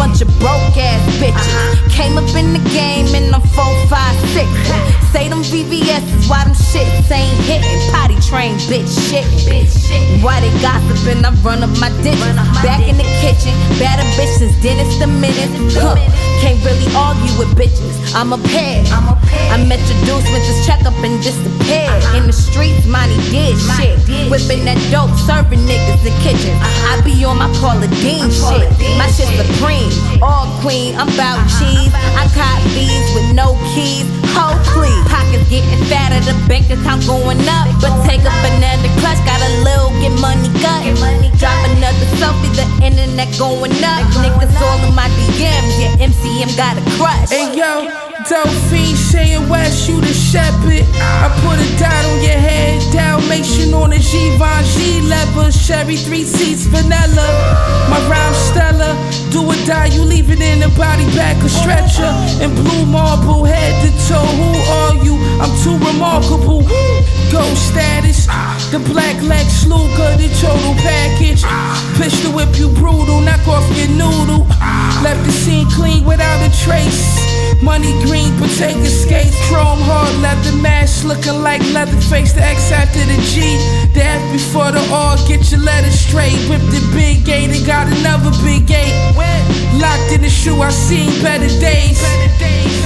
bunch of broke ass bitches. Came up in the game in them 4, 5, 6. Say them VVS's, why them shits ain't hitting? Potty train, bitch shit. Why they gossiping? I run up my digits. Back in the kitchen, better bitches, dentist the minute. Can't really argue with bitches. I'm a pair. I'm introduced with this checkup and disappeared. In the streets, money did shit. Whipping that dope, serving niggas in kitchens. I be on my Paula Deen shit. My shit supreme, all queen. I'm bout cheese. I caught these with no keys. Ho, please. Pockets getting fatter, the bank account going up. But take a banana clutch, got a little get money gut. Drop another selfie, the internet going up. Niggas all in my DMs, yeah, MCM got a crush. Hey yo, dope fiend, Shane West, you the shepherd. I put a dot on your head, Dalmatian on the Givenchy leather, Chevy 3 seats, vanilla. My rhyme stellar, do or die, you leave it in the body bag, a stretcher. And blue marble, head to toe, who are you? I'm too remarkable. Ghost status, the black Lex Luger, the total package. Pistol whip you brutal, knock off your noodle. Left the scene clean without a trace. Money green, potato skates, chrome hard leather mask, looking like Leatherface. The X after the G, the F before the R. Get your letters straight. Whip the big gate and got another big gate. Locked in the shoe, I seen better days.